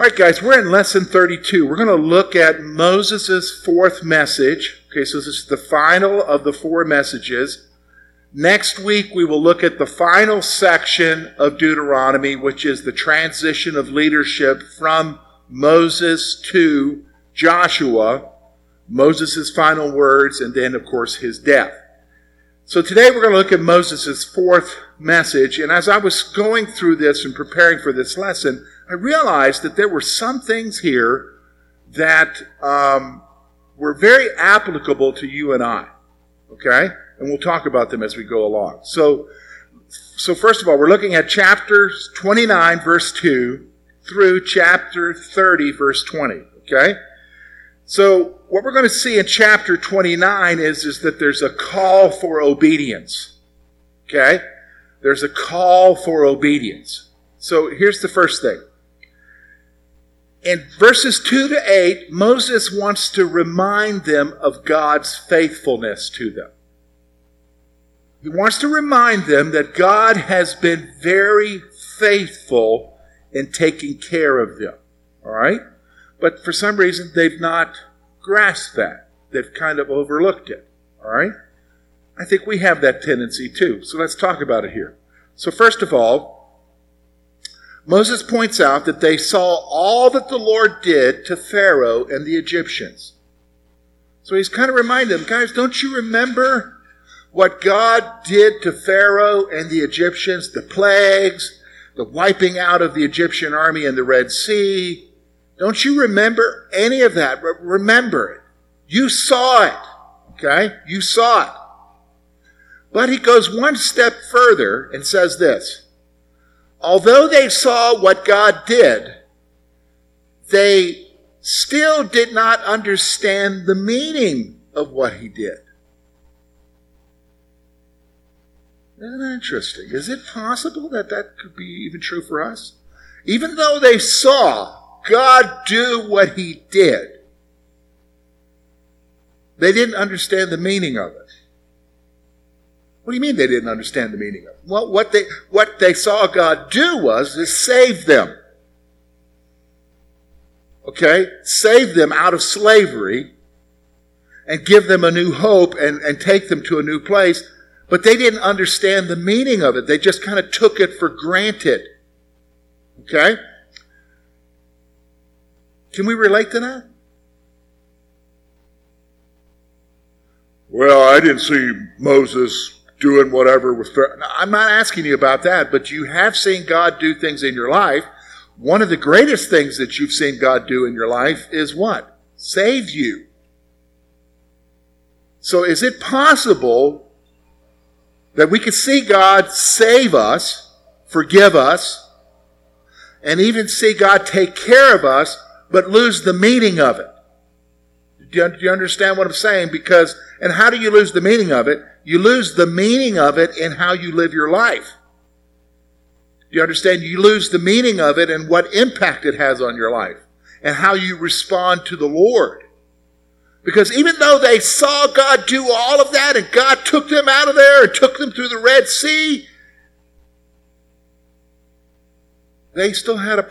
All right, guys, we're in lesson 32. We're going to look at Moses' fourth message. Okay, so this is the final of the four messages. Next week, we will look at the final section of Deuteronomy, which is the transition of leadership from Moses to Joshua, Moses' final words, and then, of course, his death. So today we're going to look at Moses' fourth message. And as I was going through this and preparing for this lesson, I realized that there were some things here that were very applicable to you and I. Okay? And we'll talk about them as we go along. So first of all, we're looking at chapter 29, verse 2, through chapter 30, verse 20. Okay? So what we're going to see in chapter 29 is that there's a call for obedience. Okay? There's a call for obedience. So here's the first thing. In verses 2 to 8, Moses wants to remind them of God's faithfulness to them. He wants to remind them that God has been very faithful in taking care of them. All right? But for some reason, they've not grasped that. They've kind of overlooked it. All right? I think we have that tendency too. So let's talk about it here. So first of all, Moses points out that they saw all that the Lord did to Pharaoh and the Egyptians. So he's kind of reminding them, guys, don't you remember what God did to Pharaoh and the Egyptians? The plagues, the wiping out of the Egyptian army in the Red Sea. Don't you remember any of that? Remember it. You saw it. Okay? You saw it. But he goes one step further and says this. Although they saw what God did, they still did not understand the meaning of what he did. Isn't that interesting? Is it possible that that could be even true for us? Even though they saw God do what he did, they didn't understand the meaning of it. What do you mean they didn't understand the meaning of it? Well, what they saw God do was save them. Okay? Save them out of slavery and give them a new hope and take them to a new place. But they didn't understand the meaning of it. They just kind of took it for granted. Okay? Can we relate to that? Well, I didn't see Moses doing whatever with Pharaoh. Now, I'm not asking you about that, but you have seen God do things in your life. One of the greatest things that you've seen God do in your life is what? Save you. So is it possible that we could see God save us, forgive us, and even see God take care of us, but lose the meaning of it? Do you understand what I'm saying? And how do you lose the meaning of it? You lose the meaning of it in how you live your life. Do you understand? You lose the meaning of it and what impact it has on your life and how you respond to the Lord. Because even though they saw God do all of that and God took them out of there and took them through the Red Sea, they still had a